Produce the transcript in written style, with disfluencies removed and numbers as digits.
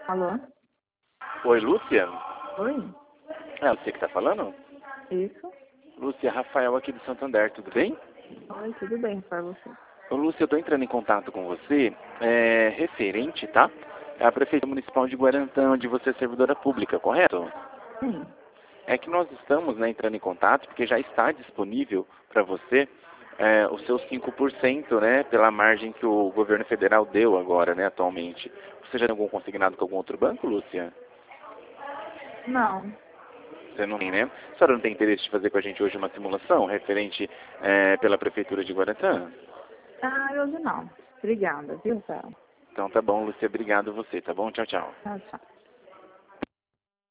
Alô? Oi, Lúcia? Oi? É você que tá falando? Isso? Lúcia, Rafael aqui do Santander, tudo bem? Oi, tudo bem para você? Ô, Lúcia, eu tô entrando em contato com você, referente, tá? À Prefeitura Municipal de Guarantã, onde você é servidora pública, correto? Sim. É que nós estamos, né, entrando em contato, porque já está disponível para você os seus 5%, né, pela margem que o governo federal deu agora, né, atualmente. Você já tem algum consignado com algum outro banco, Lúcia? Não. Você não tem, né? A senhora não tem interesse de fazer com a gente hoje uma simulação referente pela Prefeitura de Guarantã? Ah, hoje não. Obrigada, viu, Sara? Então tá bom, Lúcia. Obrigado a você, tá bom? Tchau, tchau. Tchau, tchau.